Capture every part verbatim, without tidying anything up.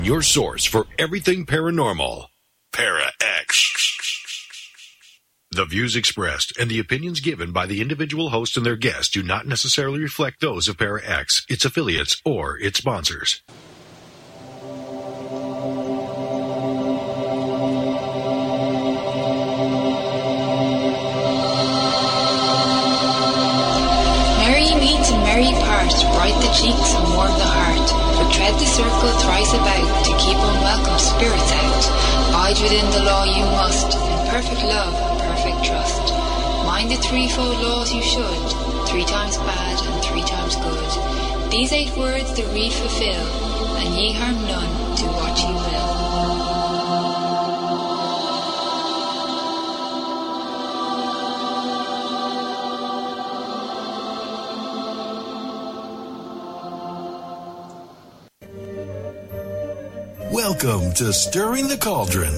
Your source for everything paranormal. Para-X. The views expressed and the opinions given by the individual host and their guests do not necessarily reflect those of Para-X, its affiliates, or its sponsors. Merry meet and merry part, bright the cheeks and warm the heart. But tread the circle thrice about, to keep unwelcome spirits out. Bide within the law you must, in perfect love and perfect trust. Mind the threefold laws you should, three times bad and three times good. These eight words the read fulfill, and ye harm none, do what ye will. Welcome to Stirring the Cauldron.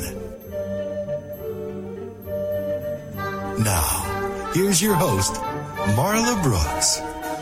Now, here's your host, Marla Brooks.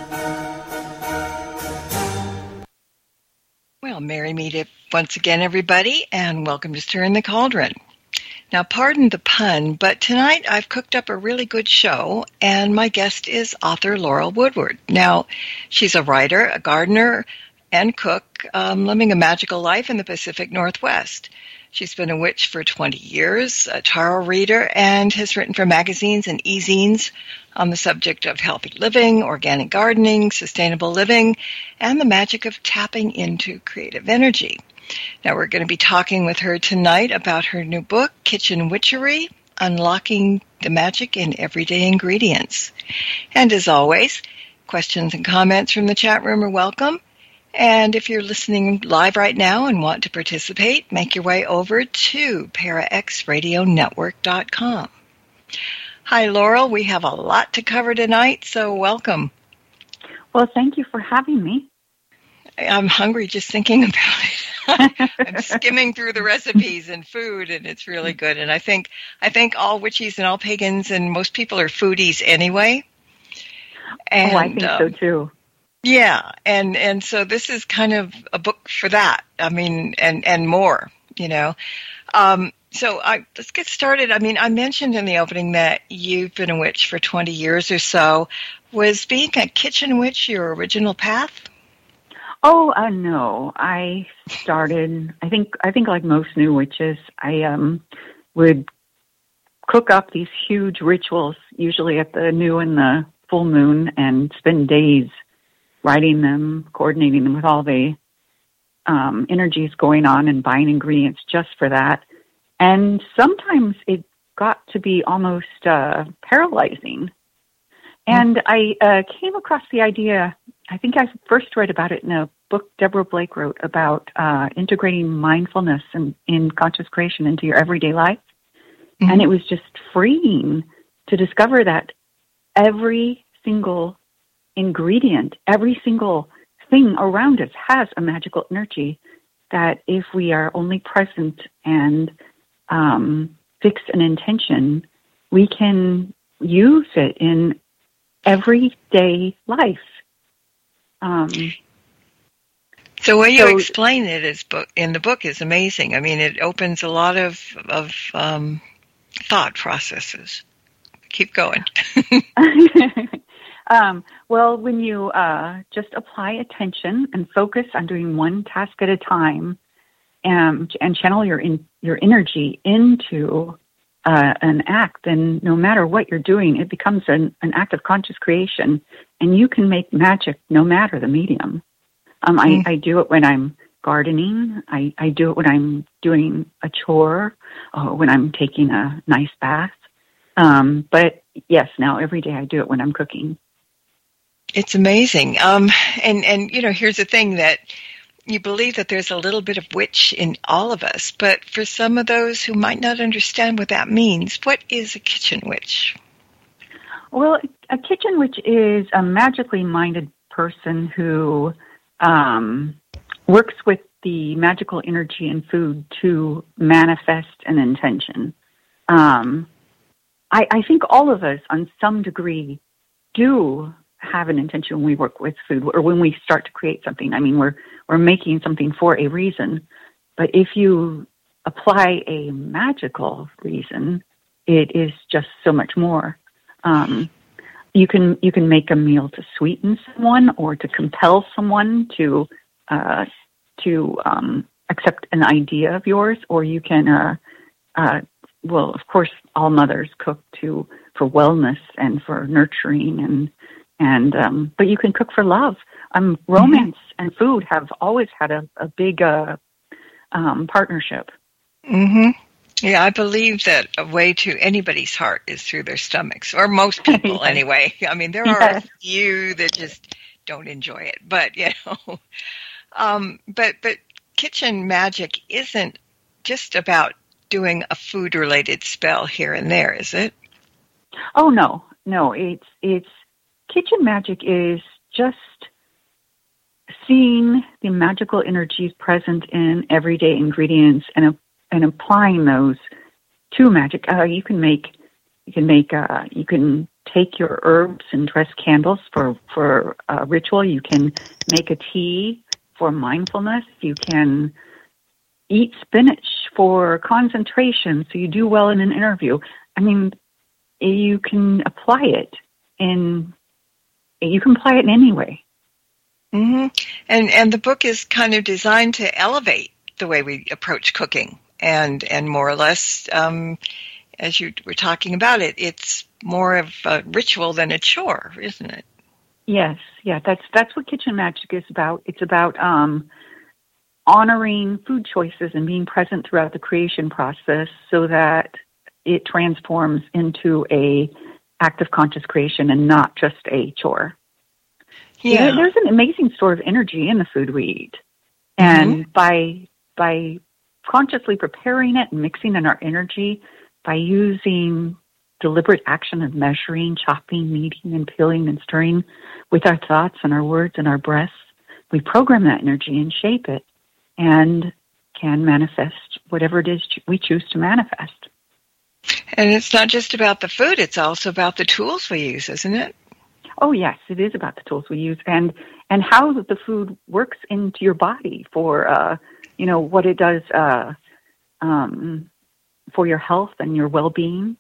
Well, merry meet once again, everybody, and welcome to Stirring the Cauldron. Now, pardon the pun, but tonight I've cooked up a really good show, and my guest is author Laurel Woodward. Now, she's a writer, a gardener, and cook, um, living a magical life in the Pacific Northwest. She's been a witch for twenty years, a tarot reader, and has written for magazines and e-zines on the subject of healthy living, organic gardening, sustainable living, and the magic of tapping into creative energy. Now, we're going to be talking with her tonight about her new book, Kitchen Witchery, Unlocking the Magic in Everyday Ingredients. And as always, questions and comments from the chat room are welcome. And if you're listening live right now and want to participate, make your way over to para x radio network dot com. Hi, Laurel. We have a lot to cover tonight, so welcome. Well, thank you for having me. I'm hungry just thinking about it. I'm skimming through the recipes and food, and it's really good. And I think I think all witches and all pagans and most people are foodies anyway. And, oh, I think um, so, too. Yeah, and, and so this is kind of a book for that. I mean, and, and more, you know. Um, so I, let's get started. I mean, I mentioned in the opening that you've been a witch for twenty years or so. Was being a kitchen witch your original path? Oh, uh, no. I started, I think, I think like most new witches, I um, would cook up these huge rituals, usually at the new and the full moon, and spend days writing them, coordinating them with all the um, energies going on and buying ingredients just for that. And sometimes it got to be almost uh, paralyzing. And I uh, came across the idea, I think I first read about it in a book Deborah Blake wrote about uh, integrating mindfulness and in conscious creation into your everyday life. Mm-hmm. And it was just freeing to discover that every single ingredient, every single thing around us has a magical energy that if we are only present and um, fix an intention, we can use it in everyday life. Um, so what you so, explain it is book, in the book is amazing. I mean, it opens a lot of, of um, thought processes. Keep going. Um, well, when you uh, just apply attention and focus on doing one task at a time, and, and channel your in, your energy into uh, an act, then no matter what you're doing, it becomes an, an act of conscious creation, and you can make magic no matter the medium. Um, mm. I, I do it when I'm gardening. I, I do it when I'm doing a chore, or when I'm taking a nice bath. Um, but yes, now every day I do it when I'm cooking. It's amazing. Um, and, and, you know, here's the thing that you believe that there's a little bit of witch in all of us, but for some of those who might not understand what that means, what is a kitchen witch? Well, a kitchen witch is a magically minded person who um, works with the magical energy in food to manifest an intention. Um, I, I think all of us, on some degree, do have an intention when we work with food or when we start to create something. I mean, we're we're making something for a reason. but if you apply a magical reason, it is just so much more. Um, you can you can make a meal to sweeten someone or to compel someone to uh, to um, accept an idea of yours, or you can. Uh, uh, well, of course, all mothers cook to for wellness and for nurturing, and and um, but you can cook for love. Um, romance mm-hmm. and food have always had a, a big uh, um, partnership. Mm-hmm. Yeah, I believe that a way to anybody's heart is through their stomachs, or most people yes. anyway. I mean, there are yes. a few that just don't enjoy it, but you know, um, but but kitchen magic isn't just about doing a food-related spell here and there, is it? Oh no, no. It's it's kitchen magic is just seeing the magical energies present in everyday ingredients and and applying those to magic. Uh, you can make, you can make, uh, you can take your herbs and dress candles for for a ritual. You can make a tea for mindfulness. You can eat spinach for concentration, so you do well in an interview. I mean, you can apply it in. You can apply it in any way. Mm-hmm. And and the book is kind of designed to elevate the way we approach cooking. And and more or less, um, as you were talking about it, it's more of a ritual than a chore, isn't it? Yes, yeah, that's that's what kitchen magic is about. It's about um, honoring food choices and being present throughout the creation process, so that it transforms into a act of conscious creation and not just a chore. Yeah, there, there's an amazing store of energy in the food we eat, and mm-hmm. by by consciously preparing it and mixing in our energy, by using deliberate action of measuring, chopping, kneading, and peeling and stirring with our thoughts and our words and our breaths, we program that energy and shape it and can manifest whatever it is we choose to manifest. And it's not just about the food, it's also about the tools we use, isn't it? Oh, yes, it is about the tools we use and, and how the food works into your body for uh, you know, what it does uh, um, for your health and your well-being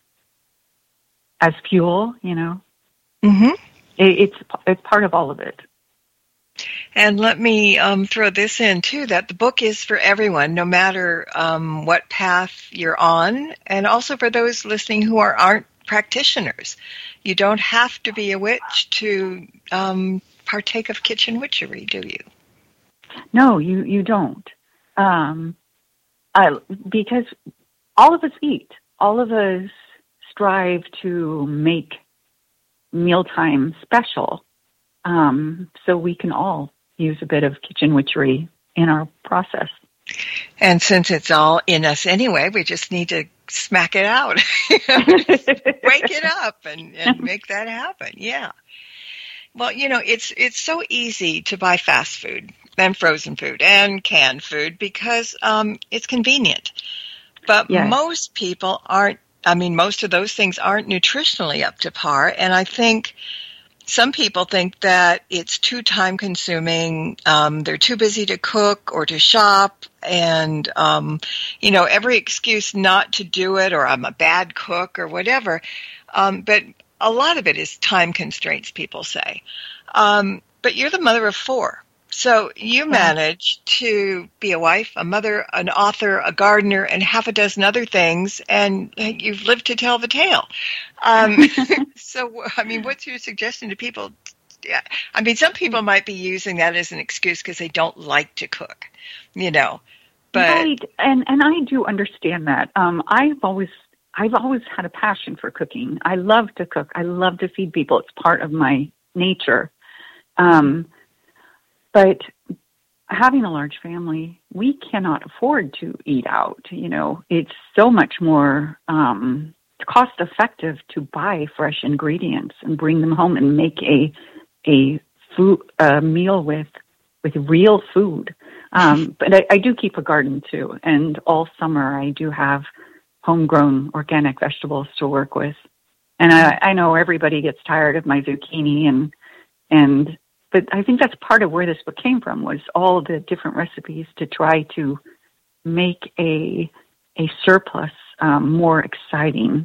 as fuel, you know. Mm-hmm. It, it's it's part of all of it. And let me um, throw this in, too, that the book is for everyone, no matter um, what path you're on, and also for those listening who are, aren't practitioners. You don't have to be a witch to um, partake of kitchen witchery, do you? No, you, you don't. Um, I, because all of us eat, all of us strive to make mealtime special, um, so we can all use a bit of kitchen witchery in our process. And since it's all in us anyway, we just need to smack it out, wake it up, and, and make that happen. Yeah. Well, you know, it's it's so easy to buy fast food and frozen food and canned food because um, it's convenient. But yes. most people aren't, I mean, most of those things aren't nutritionally up to par. And I think some people think that it's too time consuming. Um, they're too busy to cook or to shop. And, um, you know, every excuse not to do it, or I'm a bad cook or whatever. Um, but a lot of it is time constraints, people say. Um, but you're the mother of four. So you manage to be a wife, a mother, an author, a gardener, and half a dozen other things, and you've lived to tell the tale. Um, so, I mean, what's your suggestion to people? Yeah, I mean, some people might be using that as an excuse because they don't like to cook, you know. But right, and and I do understand that. Um, I've always I've always had a passion for cooking. I love to cook. I love to feed people. It's part of my nature. Um, But having a large family, we cannot afford to eat out. You know, it's so much more um, cost effective to buy fresh ingredients and bring them home and make a a food a meal with with real food. Um, but I, I do keep a garden too, and all summer I do have homegrown organic vegetables to work with. And I, I know everybody gets tired of my zucchini and and. But I think that's part of where this book came from, was all the different recipes to try to make a a surplus um, more exciting.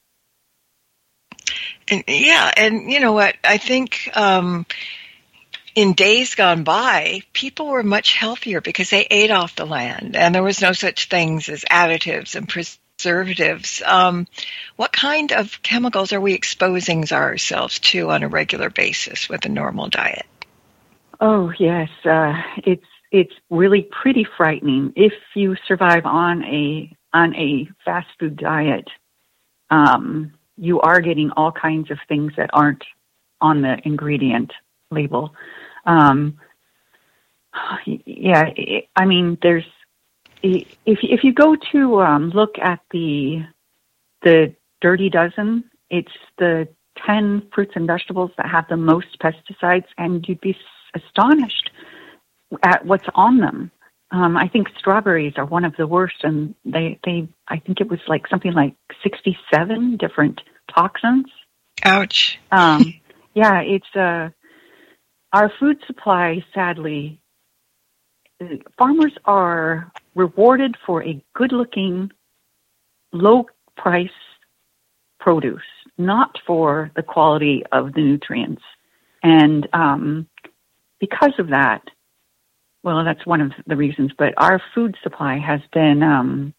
And, yeah, and you know what? I think um, in days gone by, people were much healthier because they ate off the land, and there was no such things as additives and preservatives. Um, what kind of chemicals are we exposing ourselves to on a regular basis with a normal diet? Oh yes, uh, it's it's really pretty frightening if you survive on a on a fast food diet. Um, you are getting all kinds of things that aren't on the ingredient label. Um, yeah, it, I mean, there's if if you go to um, look at the the Dirty Dozen, it's the ten fruits and vegetables that have the most pesticides, and you'd be astonished at what's on them. Um, I think strawberries are one of the worst, and they, they, I think it was like something like sixty-seven different toxins. Ouch. Um, yeah, it's, uh, our food supply, sadly, farmers are rewarded for a good-looking, low-price produce, not for the quality of the nutrients. And um, because of that, well, that's one of the reasons, but our food supply has been um,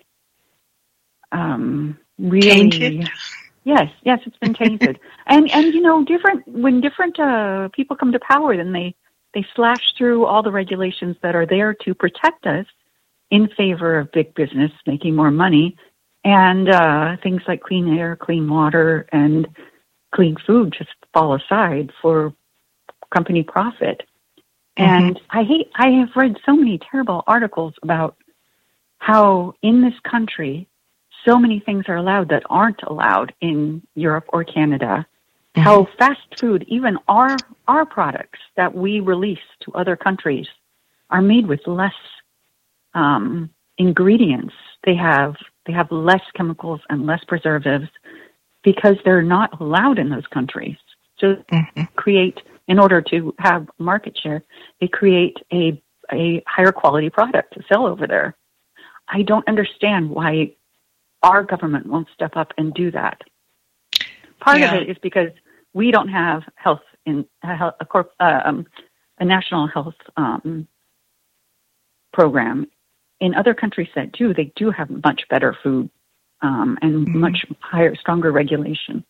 um, really... Tainted? Yes, yes, it's been tainted. and, and, you know, different when different uh, people come to power, then they, they slash through all the regulations that are there to protect us in favor of big business making more money, and uh, things like clean air, clean water, and clean food just fall aside for company profit. And mm-hmm. I hate, I have read so many terrible articles about how in this country, so many things are allowed that aren't allowed in Europe or Canada. Mm-hmm. How fast food, even our, our products that we release to other countries, are made with less um, ingredients. They have, they have less chemicals and less preservatives because they're not allowed in those countries. So mm-hmm. create, in order to have market share, they create a, a higher quality product to sell over there. I don't understand why our government won't step up and do that. Part yeah. of it is because we don't have health in a, health, a, corp, uh, um, a national health um, program. In other countries that do, they do have much better food um, and mm-hmm. much higher, stronger regulation.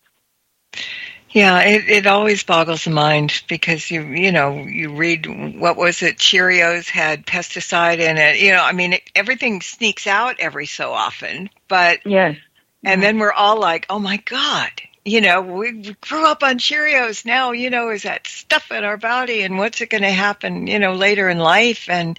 Yeah, it, it always boggles the mind because you you know you read what was it Cheerios had pesticide in it. You know, I mean it, everything sneaks out every so often, but yes, and then we're all like, oh my God, you know, we, we grew up on Cheerios. Now you know is that stuff in our body, and what's it going to happen? You know, later in life, and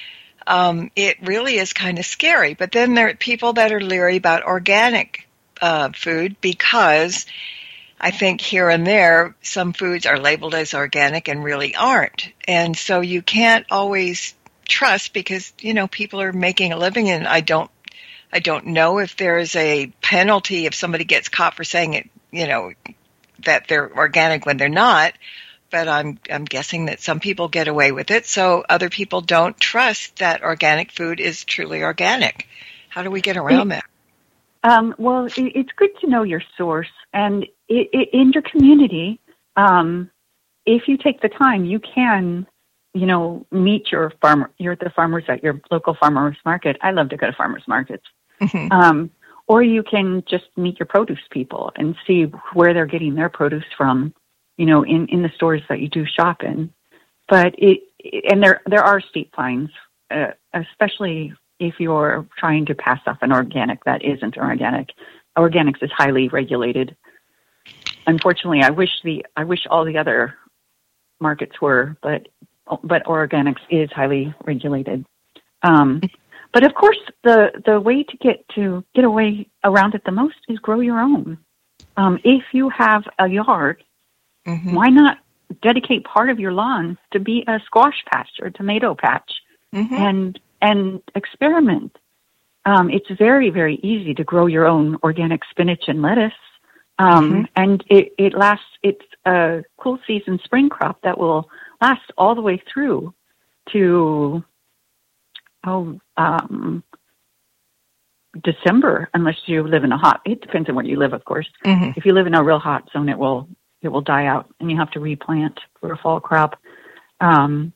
um, it really is kind of scary. But then there are people that are leery about organic uh, food because I think here and there, some foods are labeled as organic and really aren't. And so you can't always trust because, you know, people are making a living, and I don't, I don't know if there's a penalty if somebody gets caught for saying it, you know, that they're organic when they're not. But I'm, I'm guessing that some people get away with it. So other people don't trust that organic food is truly organic. How do we get around that? Um, well, it, it's good to know your source, and it, it, in your community, um, if you take the time, you can, you know, meet your farmer, your the farmers at your local farmers market. I love to go to farmers markets, mm-hmm. um, or you can just meet your produce people and see where they're getting their produce from, you know, in, in the stores that you do shop in. But it, and there there are steep fines, uh, especially if you're trying to pass off an organic that isn't organic. Organics is highly regulated. Unfortunately, I wish the I wish all the other markets were, but but organics is highly regulated. Um, but of course, the the way to get to get away around it the most is grow your own. Um, if you have a yard, mm-hmm. why not dedicate part of your lawn to be a squash patch or a tomato patch, mm-hmm. and and experiment. Um, it's very, very easy to grow your own organic spinach and lettuce. Um, mm-hmm. And it, it lasts, it's a cool season spring crop that will last all the way through to oh, um, December, unless you live in a hot, it depends on where you live, of course. Mm-hmm. If you live in a real hot zone, it will, it will die out and you have to replant for a fall crop. Um,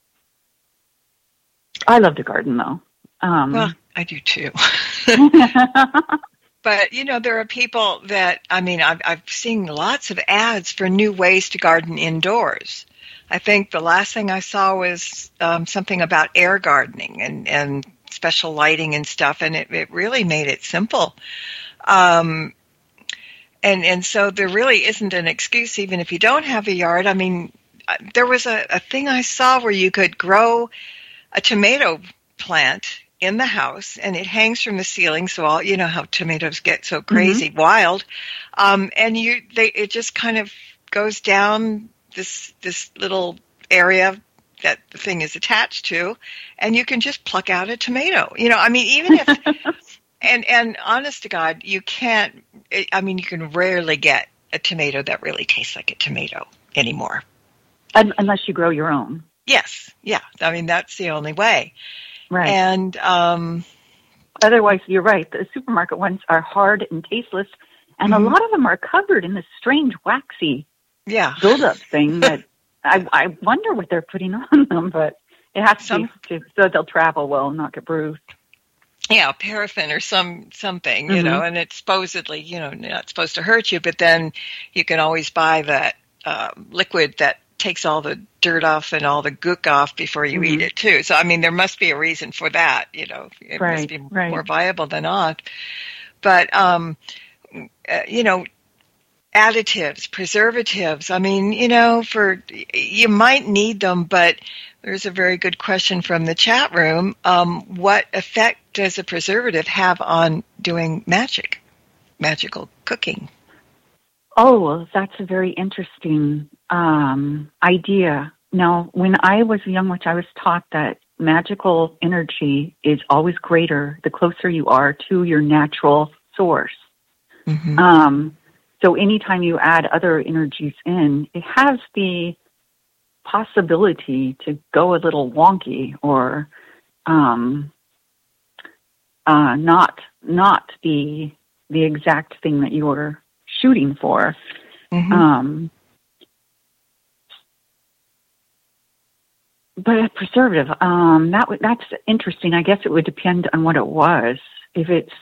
I love to garden though. Um, well, I do too. But, you know, there are people that, I mean, I've, I've seen lots of ads for new ways to garden indoors. I think the last thing I saw was um, something about air gardening and, and special lighting and stuff, and it, it really made it simple. Um, and, and so there really isn't an excuse, even if you don't have a yard. I mean, there was a, a thing I saw where you could grow a tomato plant in the house, and it hangs from the ceiling. So all, you know how tomatoes get so crazy, mm-hmm. wild. Um, and you, they, it just kind of goes down this, this little area that the thing is attached to, and you can just pluck out a tomato. You know, I mean, even if, and, and honest to God, you can't, I mean, you can rarely get a tomato that really tastes like a tomato anymore. Unless you grow your own. Yes. Yeah. I mean, that's the only way. Right. And um, otherwise, you're right. The supermarket ones are hard and tasteless, and mm-hmm. a lot of them are covered in this strange waxy yeah. buildup thing that I, I wonder what they're putting on them, but it has some, to be so they'll travel well and not get bruised. Yeah, paraffin or some something, you mm-hmm. know, and it's supposedly, you know, not supposed to hurt you, but then you can always buy that uh, liquid that takes all the dirt off and all the gook off before you mm-hmm. eat it too. So, I mean, there must be a reason for that, you know, it right, must be right. more viable than not. But, um, uh, you know, additives, preservatives, I mean, you know, for, you might need them, but there's a very good question from the chat room. Um, what effect does a preservative have on doing magic, magical cooking? Oh, well, that's a very interesting um, idea. Now, when I was young, which I was taught that magical energy is always greater the closer you are to your natural source. Mm-hmm. Um, so anytime you add other energies in, it has the possibility to go a little wonky or um, uh, not not be the exact thing that you're shooting for. Mm-hmm. Um, but a preservative, um, that w- that's interesting. I guess it would depend on what it was. If it's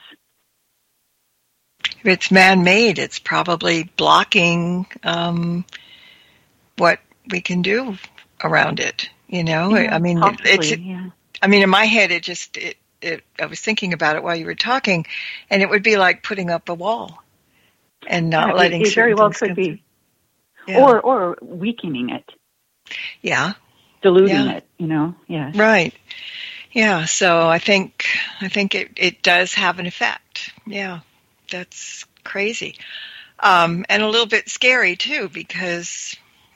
if it's man-made, it's probably blocking um, what we can do around it. You know, yeah, I mean, possibly, it's. Yeah. I mean, in my head, it just. It, it, I was thinking about it while you were talking, and it would be like putting up a wall and not yeah, letting. It, it very well could be, yeah. or or weakening it. Yeah. Diluting yeah. it, you know. Yeah. Right. Yeah. So I think I think it, it does have an effect. Yeah. That's crazy, um, and a little bit scary too, because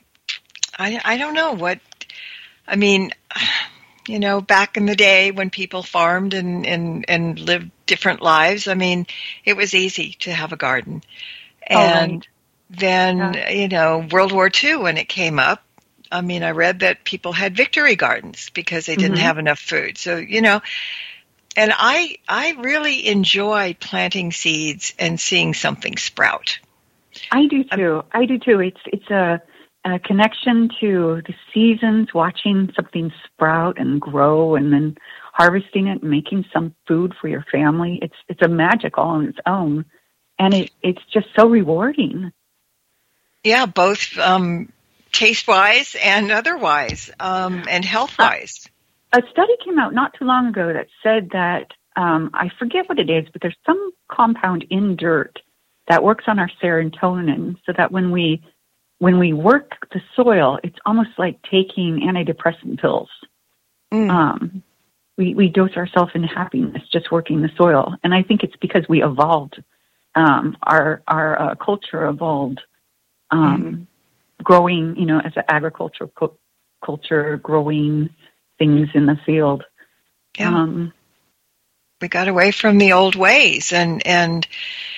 I I don't know what I mean. You know, back in the day when people farmed and, and, and lived different lives, I mean, it was easy to have a garden. And oh, right. then, yeah. you know, World War Two, when it came up, I mean, I read that people had victory gardens because they didn't mm-hmm. have enough food. So, you know, and I I really enjoy planting seeds and seeing something sprout. I do too. I'm, I do too. It's it's a a connection to the seasons, watching something sprout and grow and then harvesting it and making some food for your family. It's it's a magic all on its own. And it, it's just so rewarding. Yeah, both um, taste-wise and otherwise, um, and health-wise. Uh, a study came out not too long ago that said that, um, I forget what it is, but there's some compound in dirt that works on our serotonin so that when we When we work the soil, it's almost like taking antidepressant pills. Mm. Um, we, we dose ourselves in happiness just working the soil. And I think it's because we evolved. Um, our our uh, culture evolved um, mm. growing, you know, as an agricultural co- culture, growing things in the field. Yeah. Um, we got away from the old ways. And, and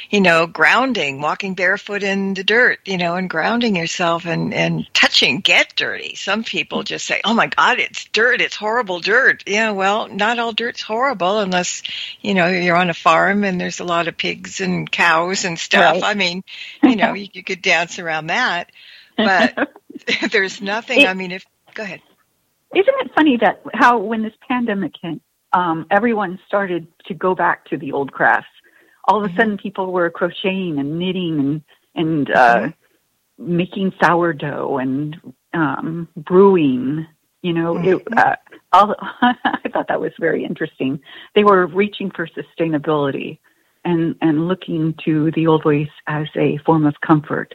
you know, grounding, walking barefoot in the dirt, you know, and grounding yourself and, and touching, get dirty. Some people just say, oh my God, it's dirt. It's horrible dirt. Yeah, well, not all dirt's horrible unless, you know, you're on a farm and there's a lot of pigs and cows and stuff. Right. I mean, you know, you, you could dance around that, but there's nothing, it, I mean, if, go ahead. Isn't it funny that how when this pandemic hit, um, everyone started to go back to the old crafts? All of a sudden, people were crocheting and knitting and and uh, mm-hmm. making sourdough and um, brewing. You know, mm-hmm. it, uh, all, I thought that was very interesting. They were reaching for sustainability and and looking to the old ways as a form of comfort.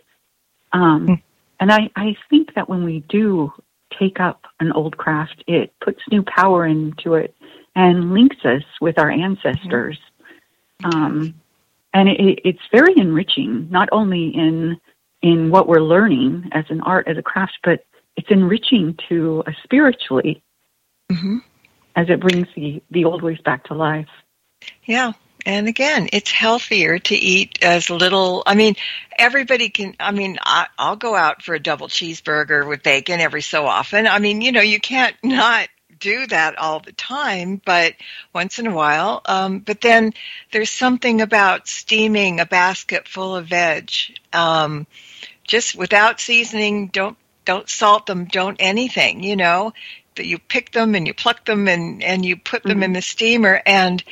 Um, mm-hmm. And I, I think that when we do take up an old craft, it puts new power into it and links us with our ancestors. Mm-hmm. Um, And it, it's very enriching, not only in in what we're learning as an art, as a craft, but it's enriching to uh, spiritually mm-hmm. as it brings the, the old ways back to life. Yeah. And again, it's healthier to eat as little. I mean, everybody can, I mean, I, I'll go out for a double cheeseburger with bacon every so often. I mean, you know, you can't not do that all the time, but once in a while. Um, but then there's something about steaming a basket full of veg, um, just without seasoning. Don't don't salt them. Don't anything. You know, that you pick them and you pluck them and and you put them mm-hmm. in the steamer. And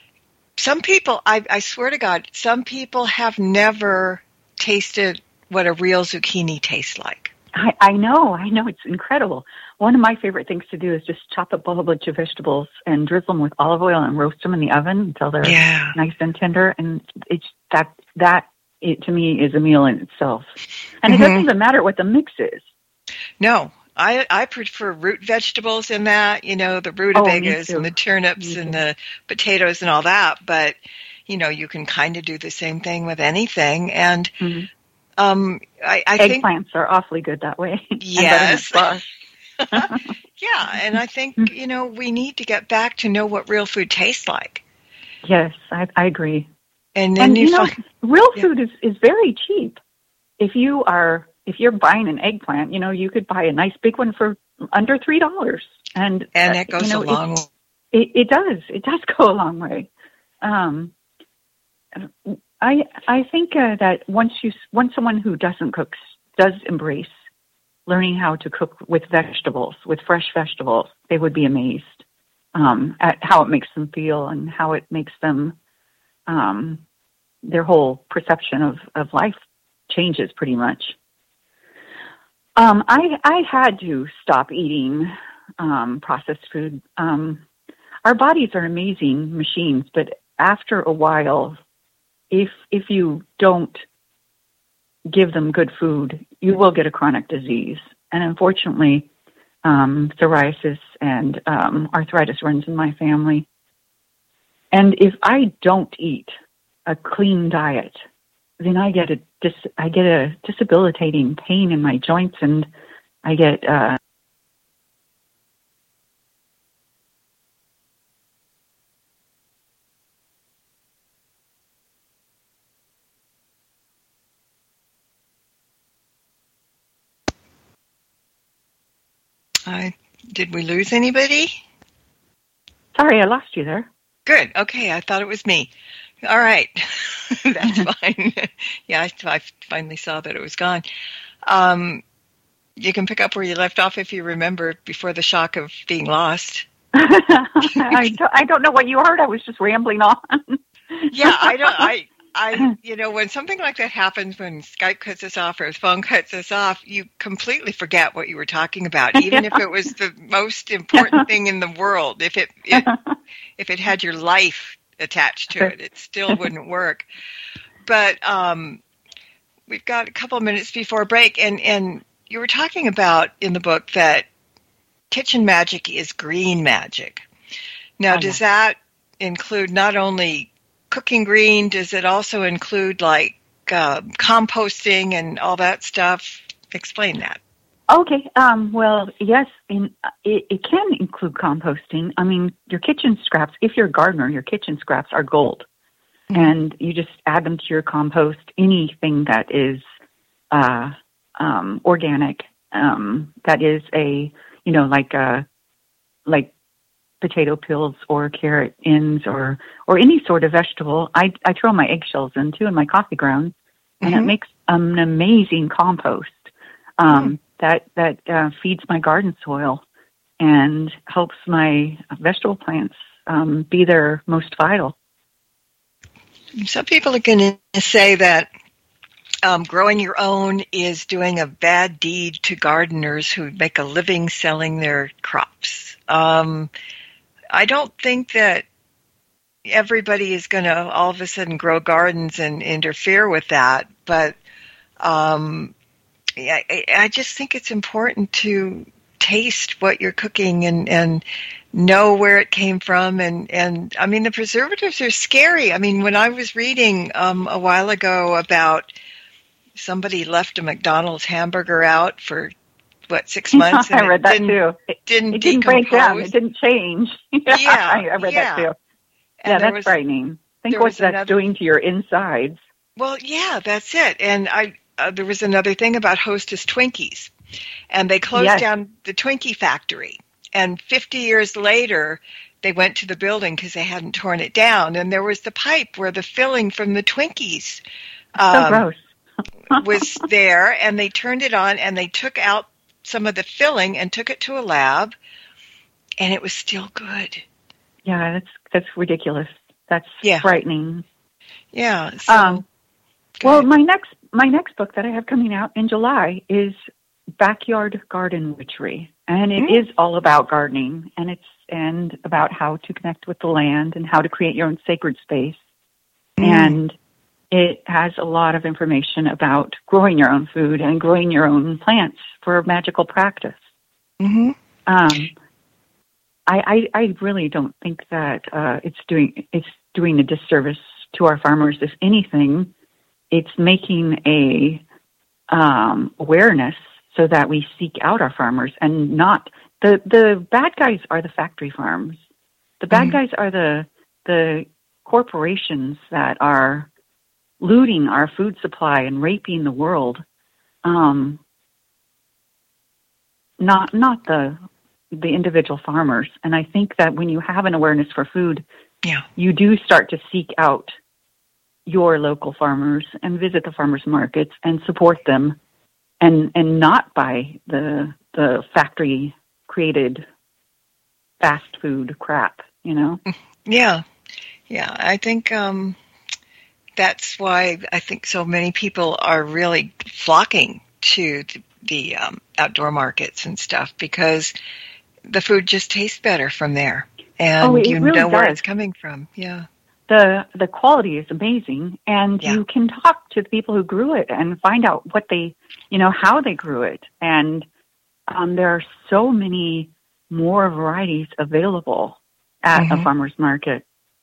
some people, I, I swear to God, some people have never tasted what a real zucchini tastes like. I, I know, I know, it's incredible. One of my favorite things to do is just chop up a whole bunch of vegetables and drizzle them with olive oil and roast them in the oven until they're yeah. nice and tender. And it's that that it, to me is a meal in itself. And mm-hmm. it doesn't even matter what the mix is. No, I I prefer root vegetables in that. You know, the rutabagas oh, and the turnips and the potatoes and all that. But you know, you can kind of do the same thing with anything. And mm-hmm. um, I, I think eggplants are awfully good that way. Yes. Yeah, and I think, you know, we need to get back to know what real food tastes like. Yes, I, I agree. And then and, you, you know, find, real yeah. food is, is very cheap. If you are, if you're buying an eggplant, you know, you could buy a nice big one for under three dollars, and and it goes you know, a long way. It, it does. It does go a long way. Um, I I think uh, that once you once someone who doesn't cook does embrace learning how to cook with vegetables, with fresh vegetables, they would be amazed um, at how it makes them feel and how it makes them, um, their whole perception of, of life changes pretty much. Um, I, I had to stop eating um, processed food. Um, our bodies are amazing machines, but after a while, if if you don't give them good food, you will get a chronic disease. And unfortunately, um, psoriasis and um, arthritis runs in my family. And if I don't eat a clean diet, then I get a dis- I get a debilitating pain in my joints, and I get uh, I, did we lose anybody? Sorry, I lost you there. Good. Okay, I thought it was me. All right. That's fine. Yeah, I, I finally saw that it was gone. Um, you can pick up where you left off if you remember before the shock of being lost. I, don't, I don't know what you heard. I was just rambling on. Yeah, I don't. I. I, you know, when something like that happens, when Skype cuts us off or his phone cuts us off, you completely forget what you were talking about, even yeah. if it was the most important thing in the world. If it, it if it had your life attached to it, it still wouldn't work. But um, we've got a couple of minutes before break, and, and you were talking about in the book that kitchen magic is green magic. Now, oh, does that include not only cooking green, does it also include like uh, composting and all that stuff? Explain that. Okay. Um, well, yes, in, it, it can include composting. I mean, your kitchen scraps, if you're a gardener, your kitchen scraps are gold. and you just add them to your compost. Anything that is uh, um, organic, um, that is a, you know, like a, like potato peels or carrot ends or or any sort of vegetable. I I throw my eggshells in too, and my coffee grounds, and mm-hmm. it makes an amazing compost um, mm-hmm. that that uh, feeds my garden soil and helps my vegetable plants um, be their most vital. Some people are going to say that um, growing your own is doing a bad deed to gardeners who make a living selling their crops. Um, I don't think that everybody is going to all of a sudden grow gardens and interfere with that, but um, I, I just think it's important to taste what you're cooking and, and know where it came from. And, and I mean, the preservatives are scary. I mean, when I was reading um, a while ago about somebody left a McDonald's hamburger out for what, six months? And I read that too. It didn't, it didn't break down. It didn't change. yeah, yeah, I, I read yeah. that too. And yeah, that's was, frightening. Think what that's another, doing to your insides. Well, yeah, that's it. And I uh, there was another thing about Hostess Twinkies, and they closed yes. down the Twinkie factory. And fifty years later, they went to the building because they hadn't torn it down, and there was the pipe where the filling from the Twinkies um, so gross. was there, and they turned it on, and they took out some of the filling and took it to a lab, and it was still good. Yeah, that's that's ridiculous. That's yeah. frightening. Yeah. So, um, well, my next my next book that I have coming out in July is Backyard Garden Witchery, and it mm. is all about gardening, and it's and about how to connect with the land and how to create your own sacred space. Mm. And it has a lot of information about growing your own food and growing your own plants for magical practice. Mm-hmm. Um, I, I, I really don't think that uh, it's doing it's doing a disservice to our farmers. If anything, it's making a um, awareness so that we seek out our farmers and not the the bad guys are the factory farms. The bad mm-hmm. guys are the the corporations that are looting our food supply and raping the world. Um, not not the the individual farmers. And I think that when you have an awareness for food, yeah. you do start to seek out your local farmers and visit the farmers markets and support them, and and not buy the the factory created fast food crap, you know? Yeah. Yeah. I think um, that's why I think so many people are really flocking to the, the um, outdoor markets and stuff, because the food just tastes better from there, and oh, you really know where does. it's coming from. Yeah. The the quality is amazing, and yeah. you can talk to the people who grew it and find out what they, you know, how they grew it. And um, there are so many more varieties available at mm-hmm. a farmer's market.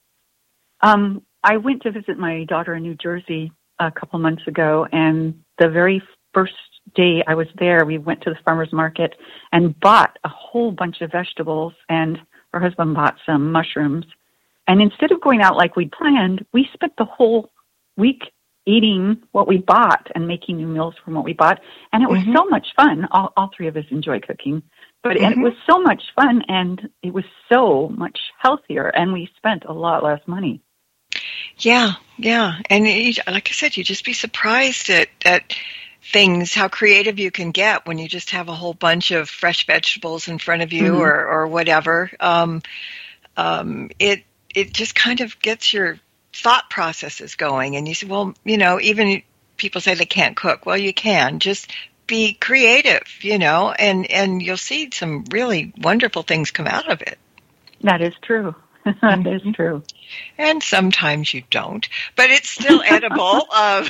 Um, I went to visit my daughter in New Jersey a couple months ago, and the very first day I was there, we went to the farmer's market and bought a whole bunch of vegetables, and her husband bought some mushrooms. And instead of going out like we'd planned, we spent the whole week eating what we bought and making new meals from what we bought. And it was mm-hmm. so much fun. All, all three of us enjoy cooking. But mm-hmm. and it was so much fun, and it was so much healthier, and we spent a lot less money. Yeah, yeah. And it, like I said, you'd just be surprised at, at things, how creative you can get when you just have a whole bunch of fresh vegetables in front of you mm-hmm. or, or whatever. Um, um, it it just kind of gets your thought processes going. And you say, well, you know, even people say they can't cook. Well, you can. Just be creative, you know, and, and you'll see some really wonderful things come out of it. That is true. That is true. And sometimes you don't, but it's still edible. Um,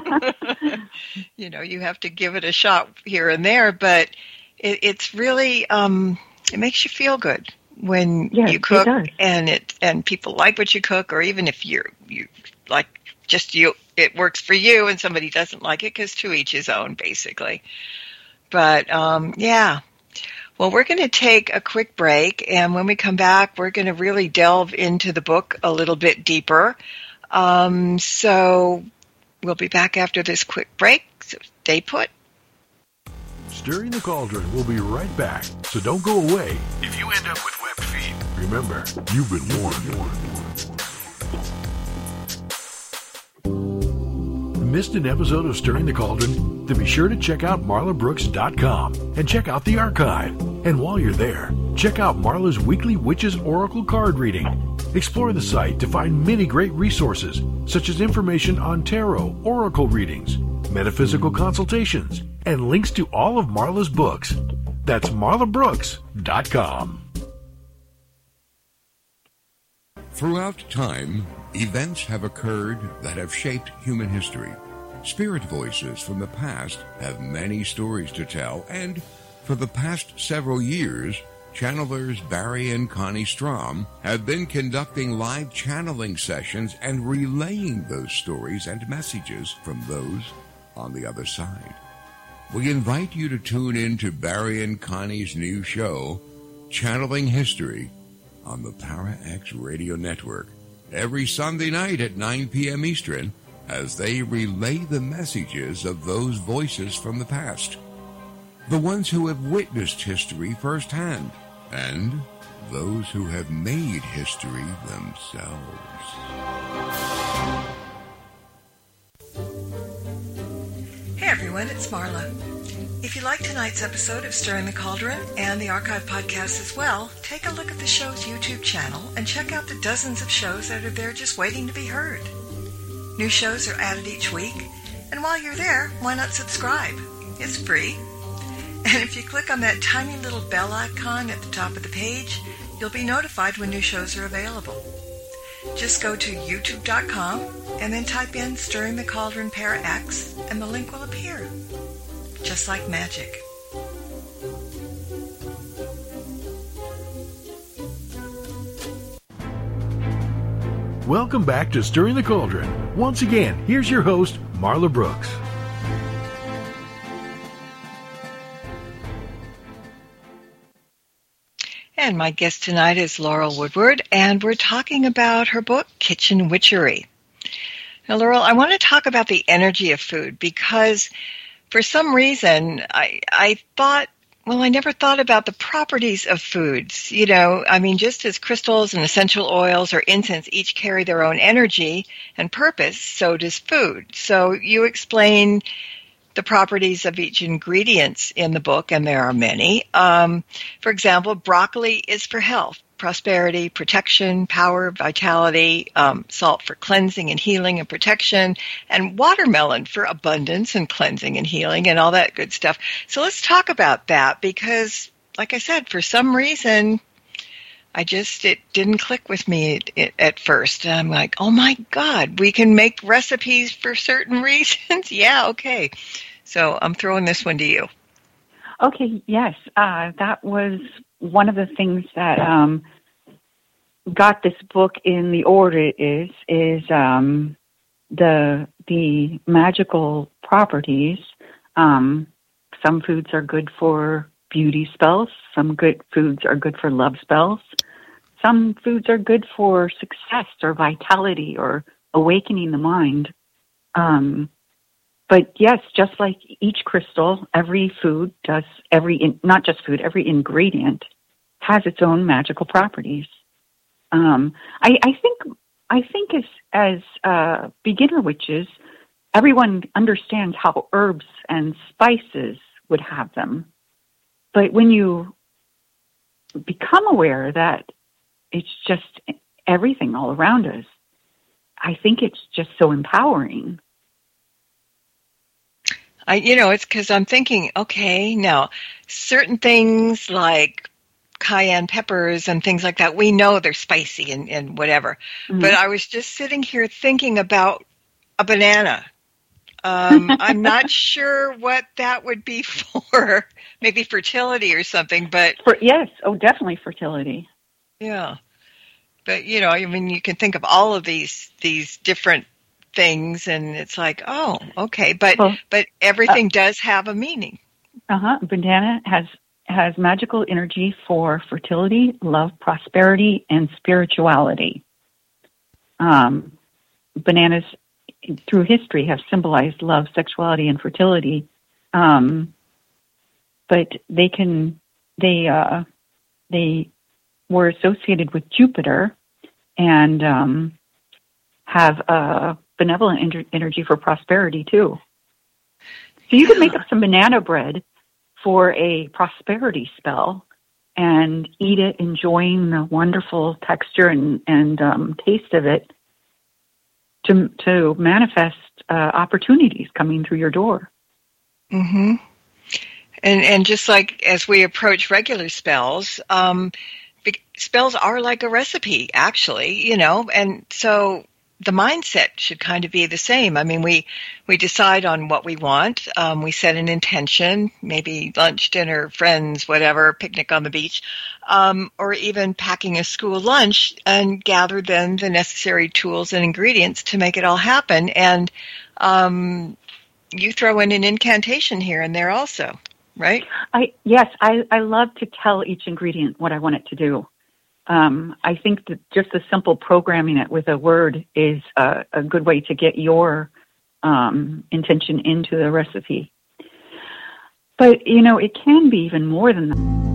you know, you have to give it a shot here and there, but it, it's really, um, it makes you feel good when yes, you cook, it and it and people like what you cook, or even if you're you like just you, it works for you, and somebody doesn't like it, because to each his own, basically. But um, yeah. Well, we're going to take a quick break, and when we come back, we're going to really delve into the book a little bit deeper. Um, so we'll be back after this quick break. So stay put. Stirring the Cauldron will be right back, so don't go away. If you end up with webbed feet, remember, you've been warned. Missed an episode of Stirring the Cauldron? Then be sure to check out marla brooks dot com and check out the archive. And while you're there, check out Marla's weekly Witches Oracle card reading. Explore the site to find many great resources, such as information on tarot, oracle readings, metaphysical consultations, and links to all of Marla's books. That's marla brooks dot com. Throughout time, events have occurred that have shaped human history. Spirit voices from the past have many stories to tell, and for the past several years, channelers Barry and Connie Strom have been conducting live channeling sessions and relaying those stories and messages from those on the other side. We invite you to tune in to Barry and Connie's new show, Channeling History, on the ParaX Radio Network, every Sunday night at nine p.m. Eastern, as they relay the messages of those voices from the past, the ones who have witnessed history firsthand, and those who have made history themselves. Hey everyone, it's Marla. If you like tonight's episode of Stirring the Cauldron and the archive podcast as well, take a look at the show's YouTube channel and check out the dozens of shows that are there just waiting to be heard. New shows are added each week, and while you're there, why not subscribe? It's free. And if you click on that tiny little bell icon at the top of the page, you'll be notified when new shows are available. Just go to youtube dot com and then type in Stirring the Cauldron ParaX, and the link will appear. Just like magic. Welcome back to Stirring the Cauldron. Once again, here's your host, Marla Brooks. And my guest tonight is Laurel Woodward, and we're talking about her book, Kitchen Witchery. Now, Laurel, I want to talk about the energy of food because for some reason I, I thought, well, I never thought about the properties of foods. You know, I mean, just as crystals and essential oils or incense each carry their own energy and purpose, so does food. So you explain the properties of each ingredient in the book, and there are many. Um, for example, broccoli is for health, prosperity, protection, power, vitality, um, salt for cleansing and healing and protection, and watermelon for abundance and cleansing and healing and all that good stuff. So let's talk about that because, like I said, for some reason, I just, it didn't click with me at, at, at first. And I'm like, oh my God, we can make recipes for certain reasons? Yeah, okay. So I'm throwing this one to you. Okay, yes. Uh, that was one of the things that um, got this book in the order it is, is um, the the magical properties. Um, some foods are good for beauty spells. Some good foods are good for love spells. Some foods are good for success or vitality or awakening the mind. Um, but yes, just like each crystal, every food does, every in, not just food, every ingredient has its own magical properties. Um, I, I think I think as as uh, beginner witches, everyone understands how herbs and spices would have them. But when you become aware that it's just everything all around us, I think it's just so empowering. I, you know, it's because I'm thinking, okay, now, certain things like cayenne peppers and things like that, we know they're spicy and, and whatever. Mm-hmm. But I was just sitting here thinking about a banana. Um, I'm not sure what that would be for, maybe fertility or something, but... For, yes, oh, definitely fertility. Yeah. But, you know, I mean, you can think of all of these these different things, and it's like, oh, okay. But well, but everything uh, does have a meaning. Uh-huh. Banana has, has magical energy for fertility, love, prosperity, and spirituality. Um, bananas through history have symbolized love, sexuality, and fertility. Um, but they can, they, uh, they were associated with Jupiter and um, have a benevolent en- energy for prosperity too. So you could make up some banana bread for a prosperity spell and eat it, enjoying the wonderful texture and, and um, taste of it to to manifest uh, opportunities coming through your door. Mm-hmm. And and just like as we approach regular spells, um, spells are like a recipe, actually, you know, and so the mindset should kind of be the same. I mean, we, we decide on what we want. Um, we set an intention, maybe lunch, dinner, friends, whatever, picnic on the beach, um, or even packing a school lunch, and gather then the necessary tools and ingredients to make it all happen. And um, you throw in an incantation here and there also, right? I yes, I, I love to tell each ingredient what I want it to do. Um, I think that just the simple programming it with a word is a, a good way to get your um, intention into the recipe. But, you know, it can be even more than that.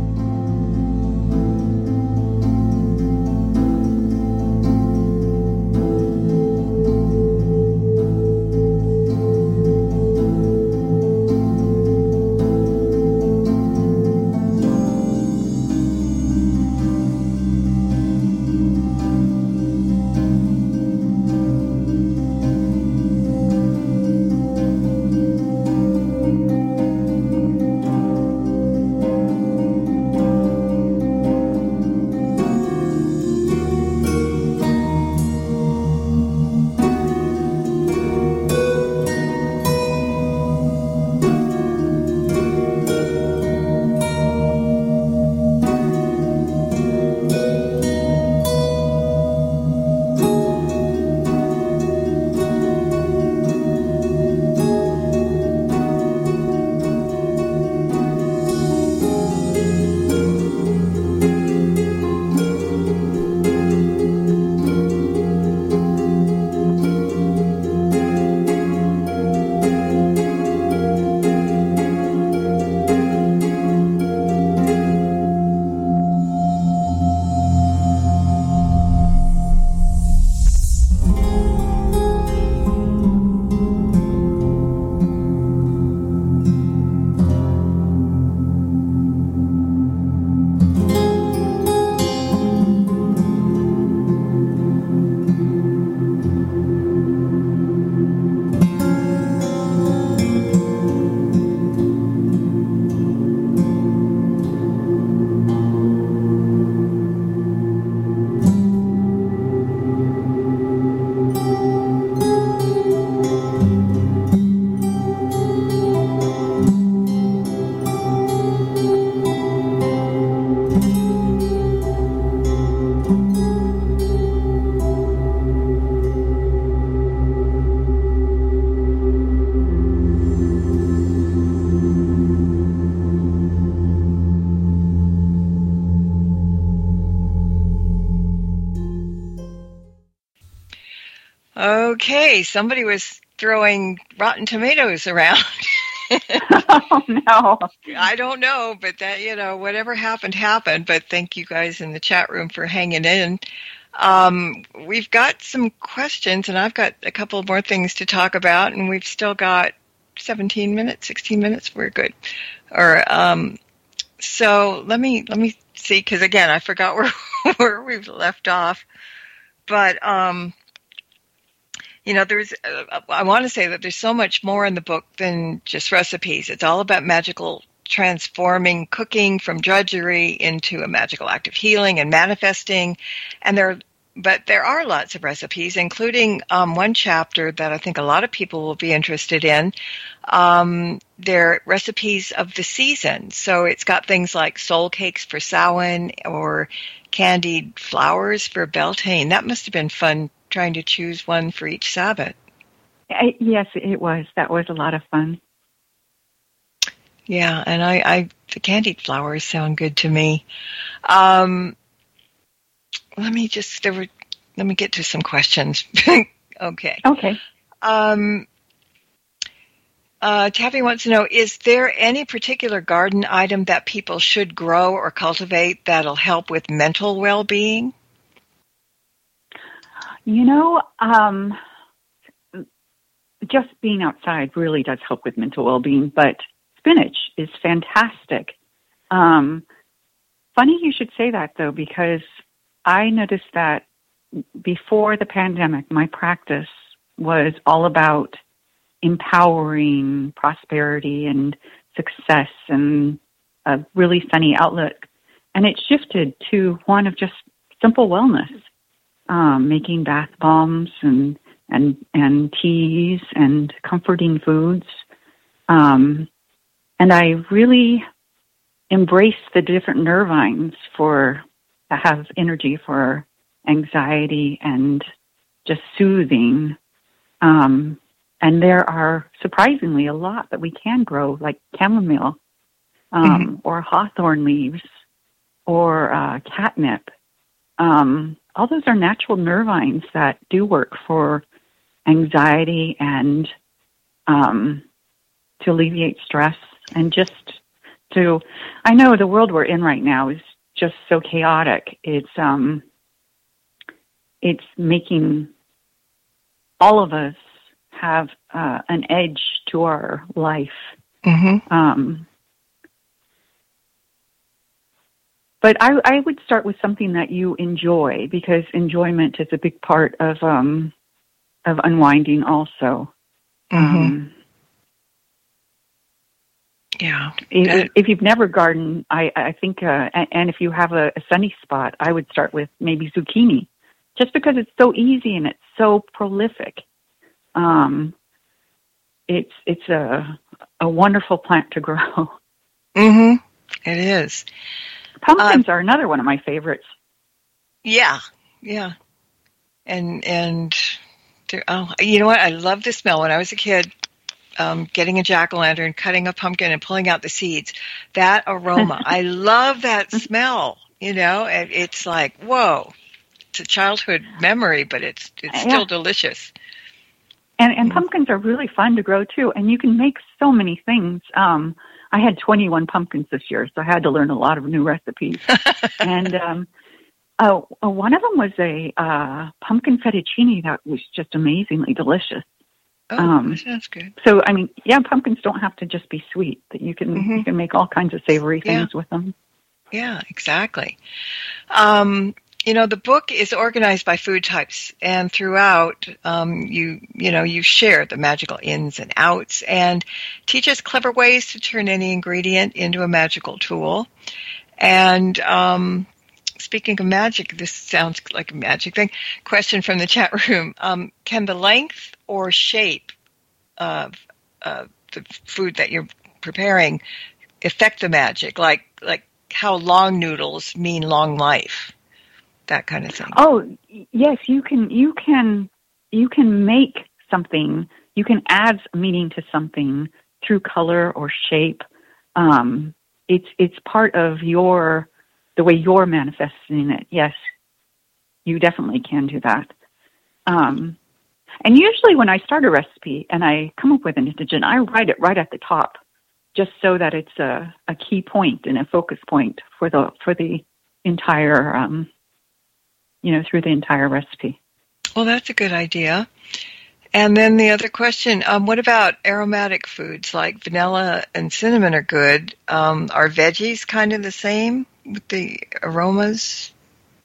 Okay, somebody was throwing rotten tomatoes around. Oh, no. I don't know, but that, you know, whatever happened, happened. But thank you guys in the chat room for hanging in. Um, we've got some questions, and I've got a couple more things to talk about, and we've still got seventeen minutes, sixteen minutes. We're good. Or, um, so let me, let me see, because again, I forgot where, where we've left off. But, um, you know, there's, uh, I want to say that there's so much more in the book than just recipes. It's all about magical transforming cooking from drudgery into a magical act of healing and manifesting. And there, but there are lots of recipes, including um, one chapter that I think a lot of people will be interested in. Um, they're recipes of the season. So it's got things like soul cakes for Samhain or candied flowers for Beltane. That must have been fun, trying to choose one for each Sabbath. I, yes, it was. That was a lot of fun. Yeah, and I, I the candied flowers sound good to me. Um, let me just there were. Let me get to some questions. Okay. Okay. Um, uh, Taffy wants to know, is there any particular garden item that people should grow or cultivate that'll help with mental well-being? You know, um, just being outside really does help with mental well-being, but spinach is fantastic. Um, funny you should say that, though, because I noticed that before the pandemic, my practice was all about empowering prosperity and success and a really sunny outlook. And it shifted to one of just simple wellness, um, making bath bombs and, and, and teas and comforting foods. Um, and I really embraced the different nervines for, that have energy for anxiety and just soothing. Um, and there are surprisingly a lot that we can grow, like chamomile, um, mm-hmm. or hawthorn leaves, or uh, catnip. Um, all those are natural nervines that do work for anxiety and um, to alleviate stress and just to, I know the world we're in right now is just so chaotic. It's, um, it's making all of us have uh, an edge to our life. Mm-hmm. Um, but I, I would start with something that you enjoy, because enjoyment is a big part of um, of unwinding also. Mm-hmm. Um, yeah. If, if you've never gardened, I, I think, uh, and, and if you have a, a sunny spot, I would start with maybe zucchini, just because it's so easy and it's so prolific. Um, it's it's a a wonderful plant to grow. Mm-hmm. It is. Pumpkins uh, are another one of my favorites. Yeah, yeah, and and oh, you know what? I love the smell. When I was a kid, um, getting a jack-o'-lantern, cutting a pumpkin, and pulling out the seeds, that aroma. I love that smell. You know, it, it's like, whoa, it's a childhood memory, but it's it's still yeah. delicious. And, and pumpkins are really fun to grow, too. And you can make so many things. Um, I had twenty-one pumpkins this year, so I had to learn a lot of new recipes. and um, uh, one of them was a uh, pumpkin fettuccine that was just amazingly delicious. Oh, um, that sounds good. So, I mean, yeah, pumpkins don't have to just be sweet. That you can mm-hmm. you can make all kinds of savory things yeah. with them. Yeah, exactly. Um, You know, the book is organized by food types, and throughout, um, you you know, you share the magical ins and outs and teach us clever ways to turn any ingredient into a magical tool. And um, speaking of magic, this sounds like a magic thing. Question from the chat room: um, can the length or shape of uh, the food that you're preparing affect the magic? Like like how long noodles mean long life? That kind of thing. Oh, yes, you can, you can, you can make something, you can add meaning to something through color or shape. Um, it's, it's part of your, the way you're manifesting it. Yes, you definitely can do that. Um, and usually when I start a recipe and I come up with an antigen, I write it right at the top, just so that it's a, a key point and a focus point for the, for the entire, um, you know, through the entire recipe. Well, that's a good idea. And then the other question, um, what about aromatic foods like vanilla and cinnamon are good? Um, are veggies kind of the same with the aromas?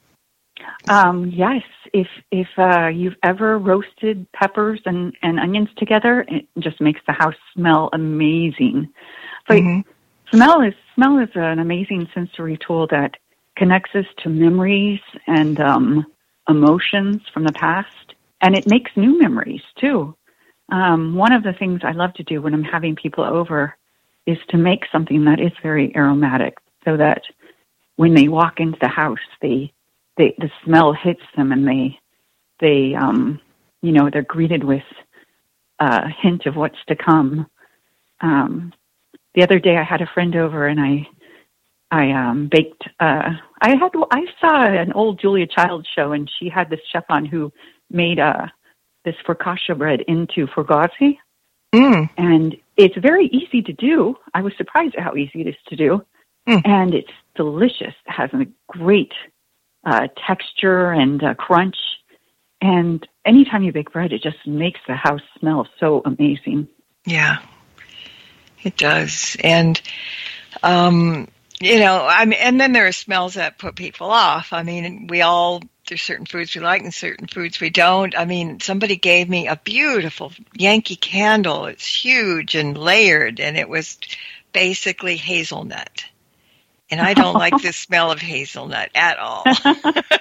Um, yes. If if uh, you've ever roasted peppers and, and onions together, it just makes the house smell amazing. But mm-hmm. smell is smell is an amazing sensory tool that connects us to memories and um, emotions from the past, and it makes new memories too. Um, one of the things I love to do when I'm having people over is to make something that is very aromatic, so that when they walk into the house, they, they the smell hits them, and they they um, you know they're greeted with a hint of what's to come. Um, the other day, I had a friend over, and I. I um, baked. Uh, I had. I saw an old Julia Child show, and she had this chef on who made a this focaccia bread into fugazi. Mm. And it's very easy to do. I was surprised at how easy it is to do. Mm. And it's delicious. It has a great uh, texture and uh, crunch. And anytime you bake bread, it just makes the house smell so amazing. Yeah, it does. And, um, you know, I mean, and then there are smells that put people off. I mean, we all, there's certain foods we like and certain foods we don't. I mean, somebody gave me a beautiful Yankee candle. It's huge and layered, and it was basically hazelnut. And I don't like the smell of hazelnut at all. So,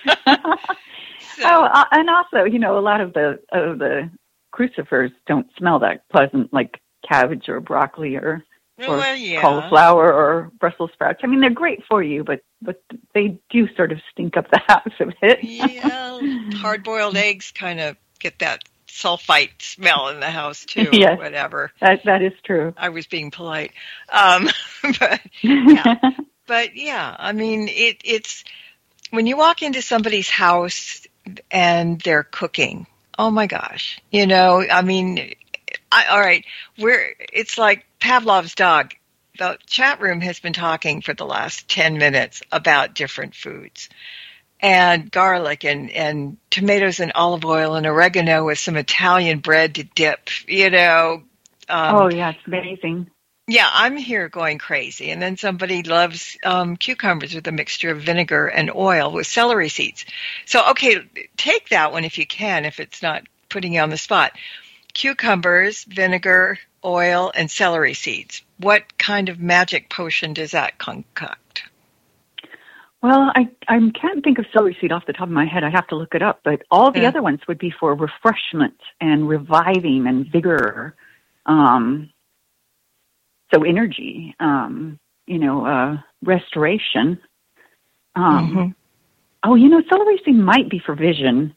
oh, uh, and also, you know, a lot of the of the crucifers don't smell that pleasant, like cabbage or broccoli or, or well, yeah. cauliflower or Brussels sprouts. I mean, they're great for you, but, but they do sort of stink up the house a bit. Yeah, hard-boiled eggs kind of get that sulfite smell in the house, too, yes, or whatever. That, that is true. I was being polite. Um, but, yeah. But, yeah, I mean, it, it's when you walk into somebody's house and they're cooking, oh, my gosh. You know, I mean, I, all right, we're it's like Pavlov's dog. The chat room has been talking for the last ten minutes about different foods. And garlic and, and tomatoes and olive oil and oregano with some Italian bread to dip, you know. Um, oh, yeah, it's amazing. Yeah, I'm here going crazy. And then somebody loves um, cucumbers with a mixture of vinegar and oil with celery seeds. So, okay, take that one if you can, if it's not putting you on the spot. Cucumbers, vinegar, oil, and celery seeds. What kind of magic potion does that concoct? Well, I, I can't think of celery seed off the top of my head. I have to look it up. But all the yeah. other ones would be for refreshment and reviving and vigor. Um So energy, um, you know, uh, restoration. Um, mm-hmm. Oh, you know, celery seed might be for vision.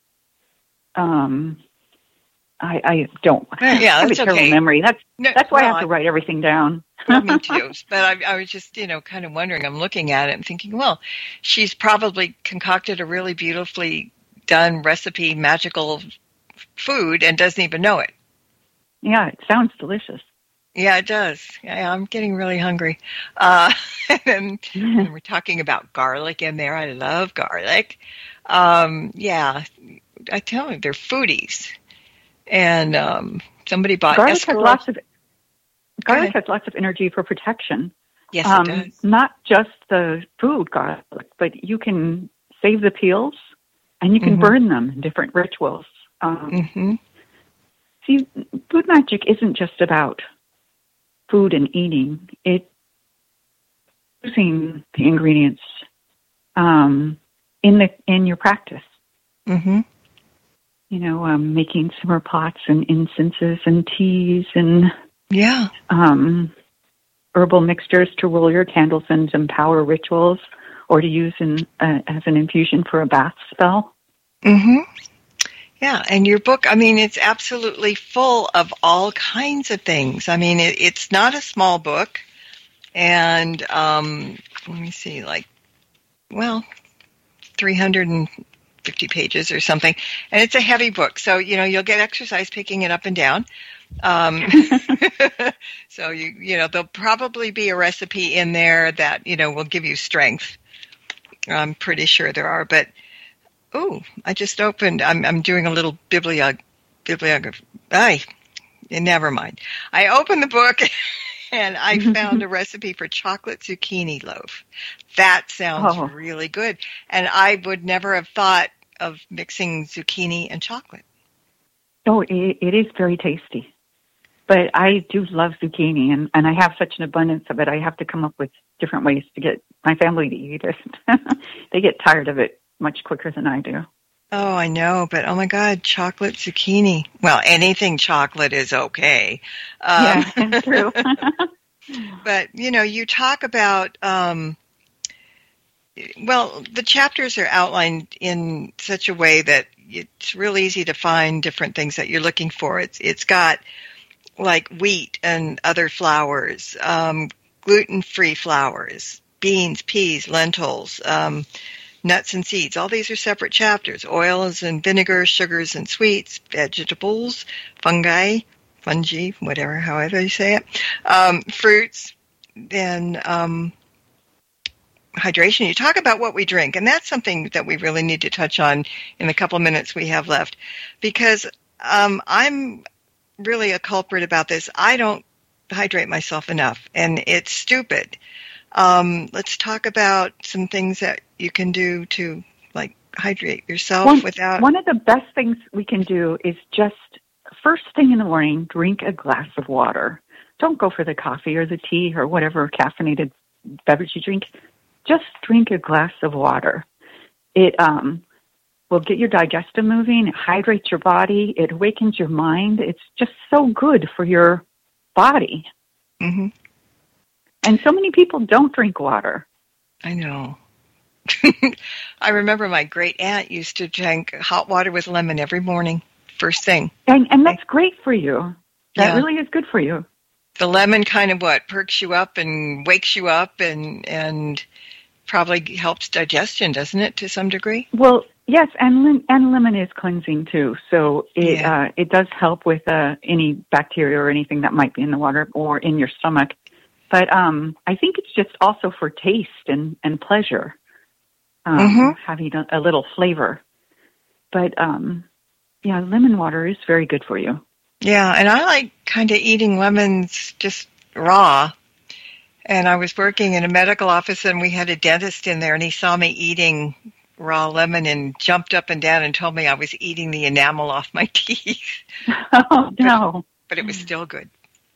Um, I, I don't. Yeah, I have that's a terrible okay. memory. That's No, that's why well, I have to write everything down. Well, me too. But I, I was just, you know, kind of wondering. I'm looking at it and thinking, well, she's probably concocted a really beautifully done recipe, magical food, and doesn't even know it. Yeah, it sounds delicious. Yeah, it does. Yeah, I'm getting really hungry. Uh, and, and we're talking about garlic in there. I love garlic. Um, yeah, I tell you, they're foodies. And um, somebody bought garlic escarole. has lots of garlic has lots of energy for protection. Yes, um, it does. Not just the food garlic, but you can save the peels and you can mm-hmm. burn them in different rituals. Um, mm-hmm. See, food magic isn't just about food and eating. It's using the ingredients um, in the in your practice. Mm-hmm. You know, um, making simmer pots and incenses and teas and yeah, um, herbal mixtures to roll your candles and empower rituals, or to use in uh, as an infusion for a bath spell. Mm-hmm. Yeah, and your book, I mean, it's absolutely full of all kinds of things. I mean, it, it's not a small book, and um, let me see, like, well, three hundred fifty pages or something, and it's a heavy book, so, you know, you'll get exercise picking it up and down. Um, so, you you know, there'll probably be a recipe in there that, you know, will give you strength. I'm pretty sure there are, but oh, I just opened, I'm I'm doing a little bibliog, bibliography. Ay, never mind. I opened the book and I found a recipe for chocolate zucchini loaf. That sounds oh. really good. And I would never have thought of mixing zucchini and chocolate. Oh, it, it is very tasty. But I do love zucchini, and, and I have such an abundance of it. I have to come up with different ways to get my family to eat it. They get tired of it much quicker than I do. Oh, I know, but oh my God, chocolate zucchini. Well, anything chocolate is okay. Um, yeah, that's true. But, you know, you talk about, um, well, the chapters are outlined in such a way that it's real easy to find different things that you're looking for. It's It's got, like, wheat and other flours, um, gluten-free flours, beans, peas, lentils, um, nuts and seeds. All these are separate chapters. Oils and vinegar, sugars and sweets, vegetables, fungi, fungi, whatever, however you say it, um, fruits, and um, hydration. You talk about what we drink, and that's something that we really need to touch on in the couple minutes we have left, because um, I'm really a culprit about this. I don't hydrate myself enough, and it's stupid. Um, let's talk about some things that you can do to, like, hydrate yourself one, without... One of the best things we can do is just, first thing in the morning, drink a glass of water. Don't go for the coffee or the tea or whatever caffeinated beverage you drink. Just drink a glass of water. It um, will get your digestive moving. It hydrates your body. It awakens your mind. It's just so good for your body. Mm-hmm. And so many people don't drink water. I know. I remember my great aunt used to drink hot water with lemon every morning, first thing. And, and that's great for you. That Yeah. really is good for you. The lemon kind of what perks you up and wakes you up, and and probably helps digestion, doesn't it, to some degree? Well, yes, and lim- and lemon is cleansing too, so it Yeah. uh, it does help with uh, any bacteria or anything that might be in the water or in your stomach. But um, I think it's just also for taste and and pleasure, um, Mhm. having a, a little flavor. But um, yeah, lemon water is very good for you. Yeah, and I like kind of eating lemons just raw. And I was working in a medical office, and we had a dentist in there, and he saw me eating raw lemon and jumped up and down and told me I was eating the enamel off my teeth. Oh no! But it was still good.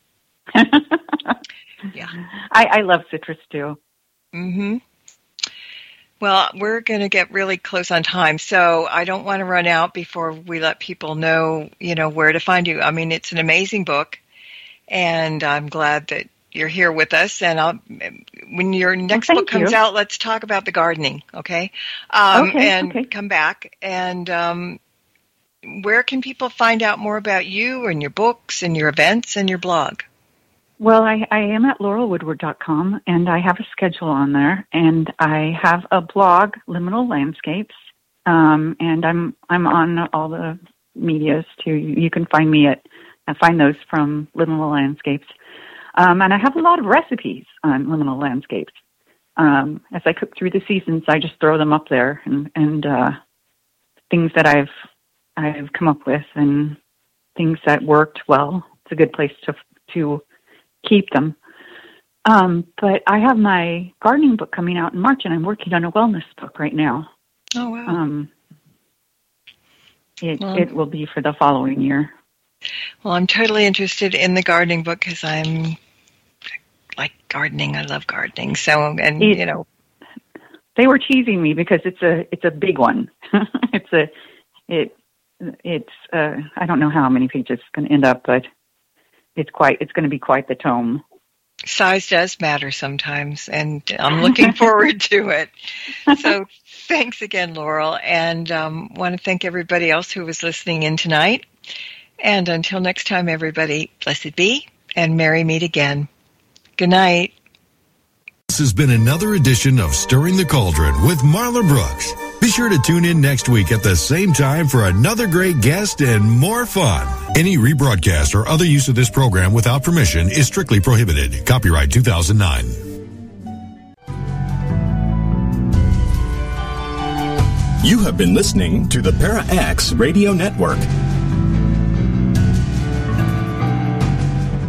Yeah. I, I love citrus too. Mm-hmm. Well, we're going to get really close on time, so I don't want to run out before we let people know, you know, where to find you. I mean, it's an amazing book, and I'm glad that you're here with us. And I'll, when your next Well, book thank comes you. out, let's talk about the gardening, okay? Um, Okay, and okay. come back. And um, where can people find out more about you and your books and your events and your blog? Well, I, I am at laurel woodward dot com, and I have a schedule on there, and I have a blog, Liminal Landscapes, um, and I'm I'm on all the medias too. You can find me at I find those from Liminal Landscapes, um, and I have a lot of recipes on Liminal Landscapes. Um, as I cook through the seasons, I just throw them up there, and and uh, things that I've I've come up with and things that worked well. It's a good place to to keep them. Um, but I have my gardening book coming out in March, and I'm working on a wellness book right now. Oh, wow. Um, it, Well- it will be for the following year. Well, I'm totally interested in the gardening book because I'm like gardening. I love gardening. So, and, It- you know, They were teasing me because it's a it's a big one. it's a it it's uh, I don't know how many pages it's going to end up, but it's quite it's going to be quite the tome. size does matter sometimes, and I'm looking forward to it. So thanks again, Laurel, and um, want to thank everybody else who was listening in tonight. And until next time, everybody, blessed be, and merry meet again. Good night. This has been another edition of Stirring the Cauldron with Marla Brooks. Be sure to tune in next week at the same time for another great guest and more fun. Any rebroadcast or other use of this program without permission is strictly prohibited. Copyright two thousand nine. You have been listening to the Para X Radio Network.